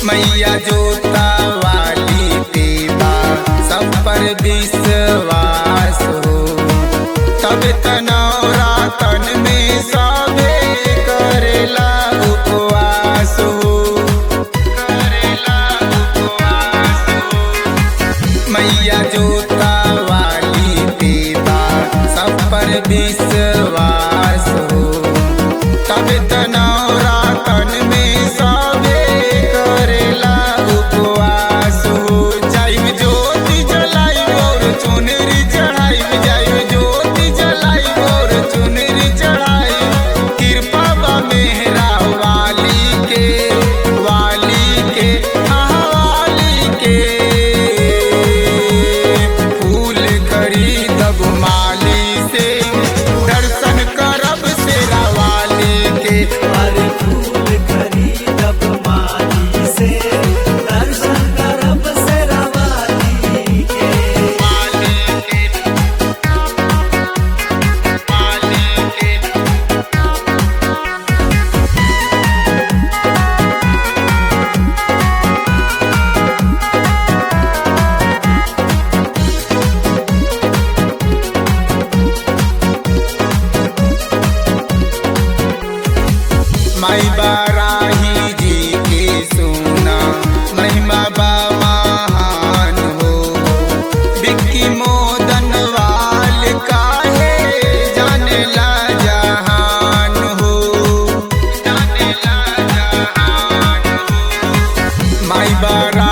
मैया जोता वाली देवा सब पर विश्वास हो। तब तनौरा तन में सबे करेला उपवास हो, करेला उपवास हो। मैया जोता वाली देवा सब पर विश्वास हो। तब तनौरा तन में सबे करेला उपवास हो। जाइब ज्योति जलाई और चुनरी चढ़ाई, जाइब ज्योति जलाई और चुनरी चढ़ाई। कृपा बा मेहरा वाली के, वाली के, हाँ वाली के। फूल खरीदब माली से, दर्शन करब शेरा वाली के। अरे फूल खरीदब माली से, दर्शन करब शेरा वाली के। वाली के, वाली के। माई बाराही जी के सोना महिमा बा महान हो। बिक्की मोदन वाल काहे जाने ला जहान हो, जाने ला जहान हो। माई बारा